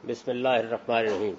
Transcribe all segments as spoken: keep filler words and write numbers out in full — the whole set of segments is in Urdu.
بسم اللہ الرحمن الرحیم.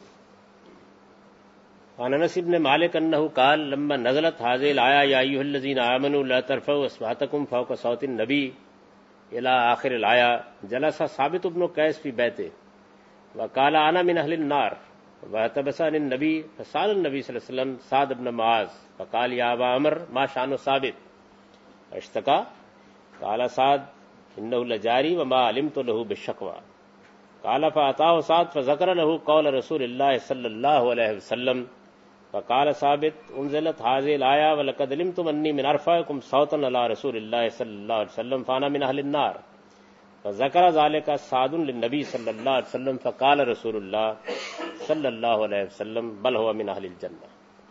عن انس بن مالک انه قال لما نزلت هذه الايه يا ايها الذين امنوا لا ترفعوا اصواتكم فوق صوت النبي الى اخر الايه جلس ثابت بن قيس في بيته وقال انا من اهل النار واتبس عن النبي فسال النبي صلى الله عليه وسلم سعد بن معاذ فقال يا ابا عمرو ما شان ثابت اشتكى قال سعد انه لجاري وما علمت له بالشقوى قال فأتاه سعد فذكر له قول رسول الله صلى الله عليه وسلم فقال ثابت انزلت هذه الآية ولقد علمتم أني من أرفعكم صوتا على رسول الله صلى الله عليه وسلم فأنا من أهل النار فذكر ذلك سعد للنبي صلى الله عليه وسلم فقال رسول الله صلى الله عليه وسلم بل هو من أهل الجنة.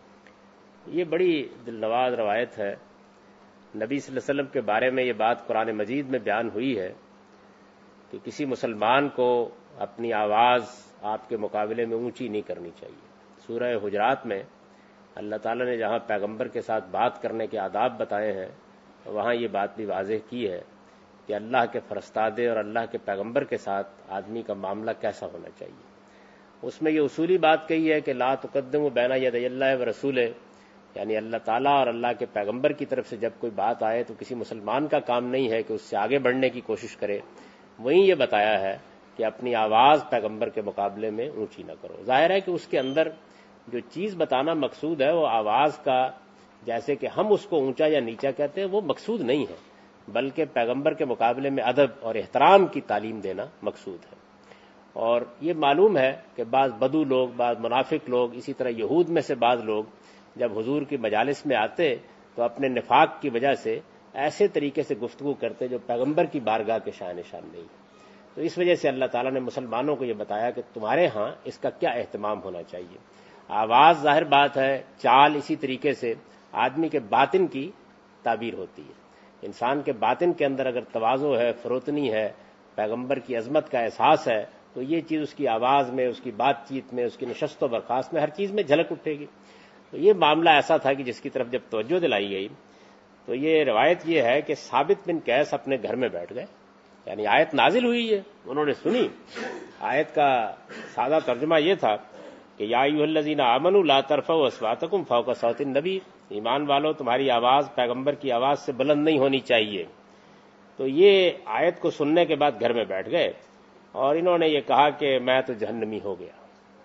یہ بڑی دلنواز روایت ہے. نبی صلی اللہ علیہ وسلم کے بارے میں یہ بات قرآن مجید میں بیان ہوئی ہے کہ کسی مسلمان کو اپنی آواز آپ کے مقابلے میں اونچی نہیں کرنی چاہیے. سورہ حجرات میں اللہ تعالیٰ نے جہاں پیغمبر کے ساتھ بات کرنے کے آداب بتائے ہیں وہاں یہ بات بھی واضح کی ہے کہ اللہ کے فرستادے اور اللہ کے پیغمبر کے ساتھ آدمی کا معاملہ کیسا ہونا چاہیے. اس میں یہ اصولی بات کہی ہے کہ لا تقدموا بین یدی اللہ و رسولہ، یعنی اللہ تعالیٰ اور اللہ کے پیغمبر کی طرف سے جب کوئی بات آئے تو کسی مسلمان کا کام نہیں ہے کہ اس سے آگے بڑھنے کی کوشش کرے. وہیں یہ بتایا ہے کہ اپنی آواز پیغمبر کے مقابلے میں اونچی نہ کرو. ظاہر ہے کہ اس کے اندر جو چیز بتانا مقصود ہے وہ آواز کا، جیسے کہ ہم اس کو اونچا یا نیچا کہتے ہیں، وہ مقصود نہیں ہے، بلکہ پیغمبر کے مقابلے میں ادب اور احترام کی تعلیم دینا مقصود ہے. اور یہ معلوم ہے کہ بعض بدو لوگ، بعض منافق لوگ، اسی طرح یہود میں سے بعض لوگ جب حضور کی مجالس میں آتے تو اپنے نفاق کی وجہ سے ایسے طریقے سے گفتگو کرتے جو پیغمبر کی بارگاہ کے شان نشان نہیں. تو اس وجہ سے اللہ تعالیٰ نے مسلمانوں کو یہ بتایا کہ تمہارے ہاں اس کا کیا اہتمام ہونا چاہیے. آواز ظاہر بات ہے، چال اسی طریقے سے آدمی کے باطن کی تعبیر ہوتی ہے. انسان کے باطن کے اندر اگر تواضع ہے، فروتنی ہے، پیغمبر کی عظمت کا احساس ہے تو یہ چیز اس کی آواز میں، اس کی بات چیت میں، اس کی نشست و برخاست میں، ہر چیز میں جھلک اٹھے گی. تو یہ معاملہ ایسا تھا کہ جس کی طرف جب توجہ دلائی گئی تو یہ روایت یہ ہے کہ ثابت بن قیس اپنے گھر میں بیٹھ گئے. یعنی آیت نازل ہوئی ہے، انہوں نے سنی. آیت کا سادہ ترجمہ یہ تھا کہ یا ایھا الذین آمنوا لا ترفعوا اصواتکم فوق صوت النبی، ایمان والو تمہاری آواز پیغمبر کی آواز سے بلند نہیں ہونی چاہیے. تو یہ آیت کو سننے کے بعد گھر میں بیٹھ گئے اور انہوں نے یہ کہا کہ میں تو جہنمی ہو گیا.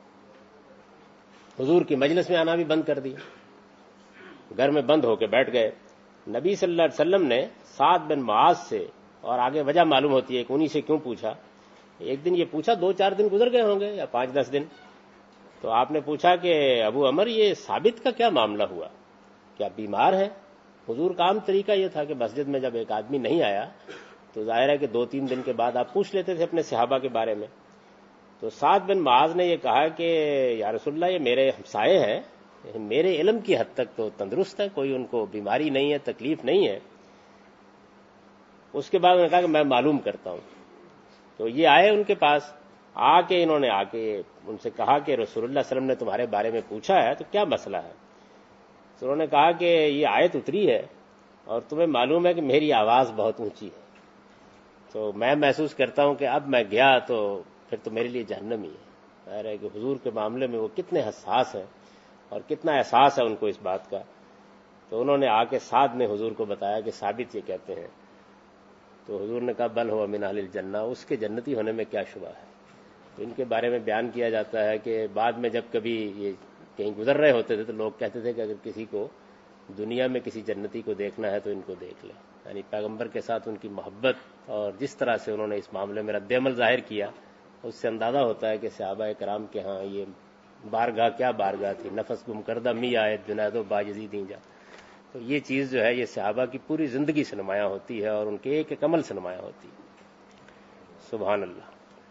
حضور کی مجلس میں آنا بھی بند کر دیا، گھر میں بند ہو کے بیٹھ گئے. نبی صلی اللہ علیہ وسلم نے سعد بن معاذ سے، اور آگے وجہ معلوم ہوتی ہے کہ انہی سے کیوں پوچھا. ایک دن یہ پوچھا، دو چار دن گزر گئے ہوں گے یا پانچ دس دن، تو آپ نے پوچھا کہ ابو عمر یہ ثابت کا کیا معاملہ ہوا، کیا بیمار ہے؟ حضور کا عام طریقہ یہ تھا کہ مسجد میں جب ایک آدمی نہیں آیا تو ظاہر ہے کہ دو تین دن کے بعد آپ پوچھ لیتے تھے اپنے صحابہ کے بارے میں. تو سعد بن معاذ نے یہ کہا کہ یا رسول اللہ یہ میرے ہمسائے ہیں، میرے علم کی حد تک تو تندرست ہے، کوئی ان کو بیماری نہیں ہے، تکلیف نہیں ہے. اس کے بعد انہوں نے کہا کہ میں معلوم کرتا ہوں. تو یہ آئے ان کے پاس، آ کے انہوں نے آ کے ان سے کہا کہ رسول اللہ صلی اللہ علیہ وسلم نے تمہارے بارے میں پوچھا ہے تو کیا مسئلہ ہے. تو انہوں نے کہا کہ یہ آیت اتری ہے اور تمہیں معلوم ہے کہ میری آواز بہت اونچی ہے، تو میں محسوس کرتا ہوں کہ اب میں گیا تو پھر تو میرے لیے جہنم ہی ہے. ظاہر ہے کہ حضور کے معاملے میں وہ کتنے حساس ہیں اور کتنا احساس ہے ان کو اس بات کا. تو انہوں نے آ کے سعد نے حضور کو بتایا کہ ثابت یہ کہتے ہیں. تو حضور نے کہا بل ہوا من اہل الجنہ، اس کے جنتی ہونے میں کیا شبہ ہے. تو ان کے بارے میں بیان کیا جاتا ہے کہ بعد میں جب کبھی یہ کہیں گزر رہے ہوتے تھے تو لوگ کہتے تھے کہ اگر کسی کو دنیا میں کسی جنتی کو دیکھنا ہے تو ان کو دیکھ لیں. یعنی پیغمبر کے ساتھ ان کی محبت اور جس طرح سے انہوں نے اس معاملے میں رد عمل ظاہر کیا اس سے اندازہ ہوتا ہے کہ صحابہ کرام کے ہاں یہ بارگاہ کیا بارگاہ تھی. نفس گم کردہ می آئے جنید و باجزی دیں جا. تو یہ چیز جو ہے یہ صحابہ کی پوری زندگی سے نمایاں ہوتی ہے اور ان کے ایک ایک عمل سے نمایاں ہوتی ہے. سبحان اللہ.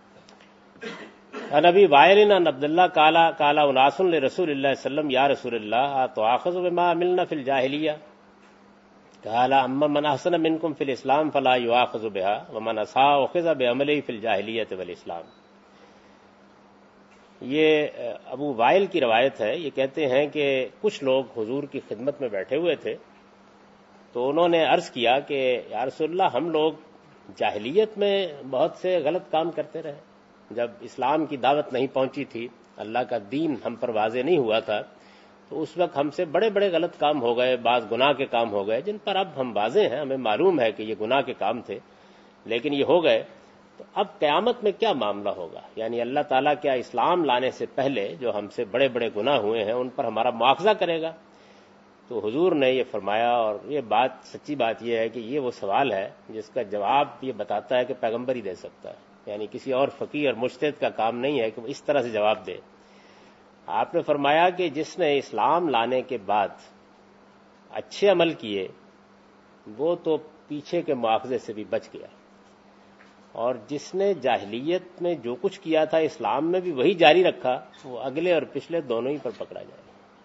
عن ابی وائل عن عبد اللہ قال قال اناس لرسول اللہ صلی اللہ علیہ وسلم یا رسول اللہ تؤاخذ بما عملنا فی الجاہلیہ قال اما من احسن منکم فی الاسلام فلا یؤاخذ بها ومن اساء اخذ بعمله فی الجاہلیۃ والاسلام. یہ ابو وائل کی روایت ہے. یہ کہتے ہیں کہ کچھ لوگ حضور کی خدمت میں بیٹھے ہوئے تھے تو انہوں نے عرض کیا کہ یا رسول اللہ ہم لوگ جاہلیت میں بہت سے غلط کام کرتے رہے جب اسلام کی دعوت نہیں پہنچی تھی، اللہ کا دین ہم پر واضح نہیں ہوا تھا، تو اس وقت ہم سے بڑے بڑے غلط کام ہو گئے، بعض گناہ کے کام ہو گئے جن پر اب ہم واضح ہیں، ہمیں معلوم ہے کہ یہ گناہ کے کام تھے، لیکن یہ ہو گئے۔ تو اب قیامت میں کیا معاملہ ہوگا؟ یعنی اللہ تعالیٰ کیا اسلام لانے سے پہلے جو ہم سے بڑے بڑے گناہ ہوئے ہیں ان پر ہمارا مواخذہ کرے گا؟ تو حضور نے یہ فرمایا، اور یہ بات سچی بات یہ ہے کہ یہ وہ سوال ہے جس کا جواب یہ بتاتا ہے کہ پیغمبر ہی دے سکتا ہے، یعنی کسی اور فقیہ اور مجتہد کا کام نہیں ہے کہ وہ اس طرح سے جواب دے۔ آپ نے فرمایا کہ جس نے اسلام لانے کے بعد اچھے عمل کیے وہ تو پیچھے کے مواخذے سے بھی بچ گیا، اور جس نے جاہلیت میں جو کچھ کیا تھا اسلام میں بھی وہی جاری رکھا وہ اگلے اور پچھلے دونوں ہی پر پکڑا جائے گا۔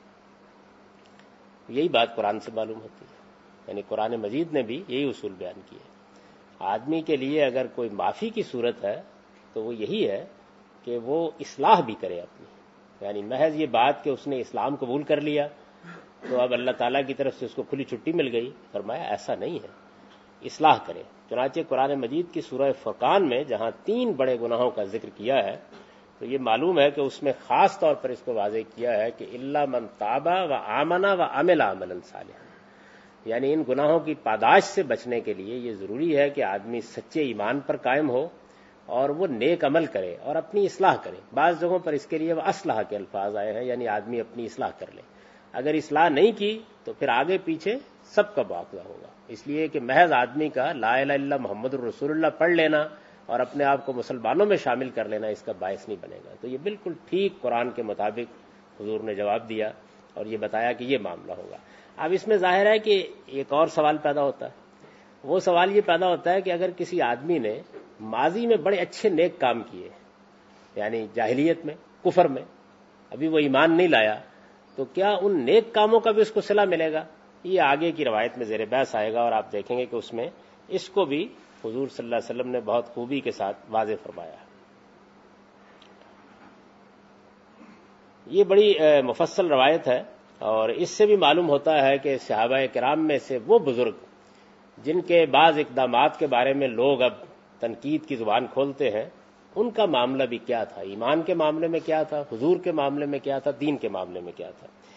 یہی بات قرآن سے معلوم ہوتی ہے، یعنی قرآن مجید نے بھی یہی اصول بیان کیے۔ آدمی کے لیے اگر کوئی معافی کی صورت ہے تو وہ یہی ہے کہ وہ اصلاح بھی کرے اپنی، یعنی محض یہ بات کہ اس نے اسلام قبول کر لیا تو اب اللہ تعالیٰ کی طرف سے اس کو کھلی چھٹی مل گئی، فرمایا ایسا نہیں ہے، اصلاح کرے۔ چنانچہ قرآن مجید کی سورہ فرقان میں جہاں تین بڑے گناہوں کا ذکر کیا ہے تو یہ معلوم ہے کہ اس میں خاص طور پر اس کو واضح کیا ہے کہ الا من تاب و آمن و عمل عملا صالحا، یعنی ان گناہوں کی پاداش سے بچنے کے لیے یہ ضروری ہے کہ آدمی سچے ایمان پر قائم ہو اور وہ نیک عمل کرے اور اپنی اصلاح کرے۔ بعض جگہوں پر اس کے لیے وہ اصلاح کے الفاظ آئے ہیں، یعنی آدمی اپنی اصلاح کر لے۔ اگر اصلاح نہیں کی تو پھر آگے پیچھے سب کا مواخذہ ہوگا، اس لیے کہ محض آدمی کا لا الہ الا اللہ محمد الرسول اللہ پڑھ لینا اور اپنے آپ کو مسلمانوں میں شامل کر لینا اس کا باعث نہیں بنے گا۔ تو یہ بالکل ٹھیک قرآن کے مطابق حضور نے جواب دیا اور یہ بتایا کہ یہ معاملہ ہوگا۔ اب اس میں ظاہر ہے کہ ایک اور سوال پیدا ہوتا ہے، وہ سوال یہ پیدا ہوتا ہے کہ اگر کسی آدمی نے ماضی میں بڑے اچھے نیک کام کیے، یعنی جاہلیت میں، کفر میں، ابھی وہ ایمان نہیں لایا، تو کیا ان نیک کاموں کا بھی اس کو صلہ ملے گا؟ یہ آگے کی روایت میں زیر بحث آئے گا، اور آپ دیکھیں گے کہ اس میں اس کو بھی حضور صلی اللہ علیہ وسلم نے بہت خوبی کے ساتھ واضح فرمایا۔ یہ بڑی مفصل روایت ہے، اور اس سے بھی معلوم ہوتا ہے کہ صحابہ کرام میں سے وہ بزرگ جن کے بعض اقدامات کے بارے میں لوگ اب تنقید کی زبان کھولتے ہیں، ان کا معاملہ بھی کیا تھا، ایمان کے معاملے میں کیا تھا، حضور کے معاملے میں کیا تھا، دین کے معاملے میں کیا تھا۔